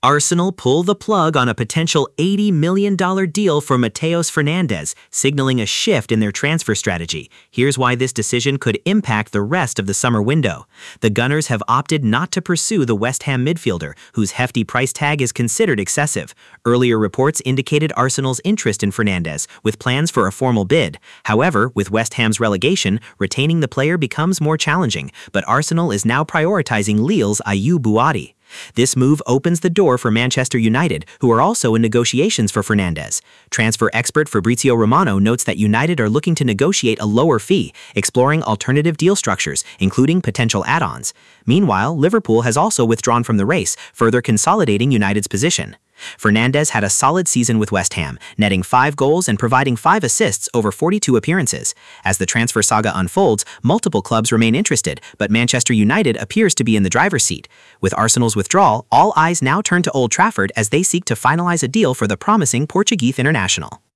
Arsenal pull the plug on a potential $80 million deal for Matheus Fernandes, signaling a shift in their transfer strategy. Here's why this decision could impact the rest of the summer window. The Gunners have opted not to pursue the West Ham midfielder, whose hefty price tag is considered excessive. Earlier reports indicated Arsenal's interest in Fernandes, with plans for a formal bid. However, with West Ham's relegation, retaining the player becomes more challenging, but Arsenal is now prioritizing Lille's Ayoub Buati. This move opens the door for Manchester United, who are also in negotiations for Fernandes. Transfer expert Fabrizio Romano notes that United are looking to negotiate a lower fee, exploring alternative deal structures, including potential add-ons. Meanwhile, Liverpool has also withdrawn from the race, further consolidating United's position. Fernandes had a solid season with West Ham, netting 5 goals and providing 5 assists over 42 appearances. As the transfer saga unfolds, multiple clubs remain interested, but Manchester United appears to be in the driver's seat. With Arsenal's withdrawal, all eyes now turn to Old Trafford as they seek to finalize a deal for the promising Portuguese international.